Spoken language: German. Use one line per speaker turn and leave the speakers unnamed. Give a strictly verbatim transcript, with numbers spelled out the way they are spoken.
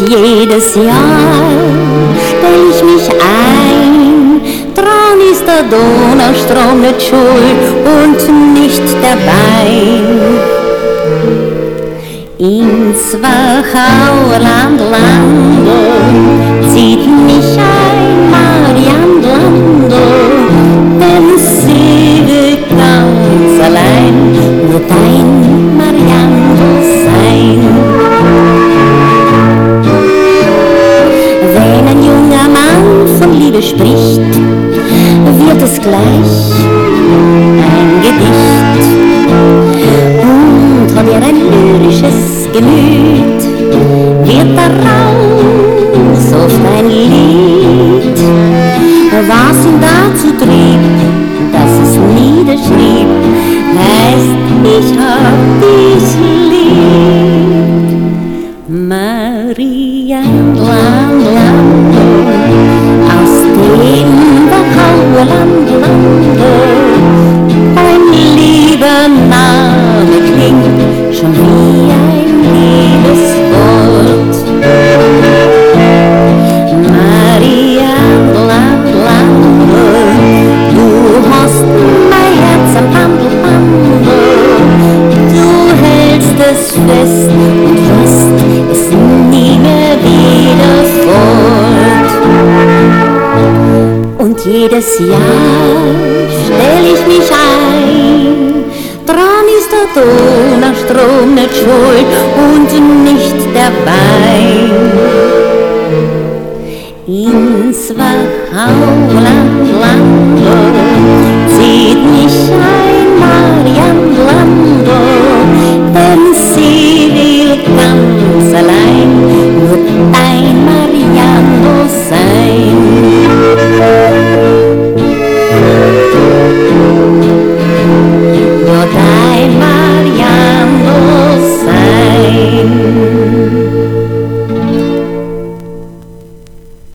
Jedes Jahr stell ich mich ein, dran ist der Donaustrom nicht schuld und nicht der Wein. Ins Wachauerland Landl zieht mich ein Marianlandl, denn sie will ganz allein nur dein Marianlandl sein. Wenn ein junger Mann von Liebe spricht, wird es gleich ein Gedicht und von ihr ein lyrisches Gemüt wird daraus oft ein Lied. Was ihn dazu trieb, dass es niederschrieb, heißt, ich hab dich lieb. Marianland, Land, aus dem Wachauerland, Lande, ein lieber Name klingt schon wie ein Liebeswort. Marianland, Lande, du hast mein Herz am Handel, Handel, du hältst es fest und lässt es nie mehr wieder fort. Und jedes Jahr stell ich mich ein, dran ist der Donaustrom nicht schuld und nicht der Wein. Ins Wachauerland Landl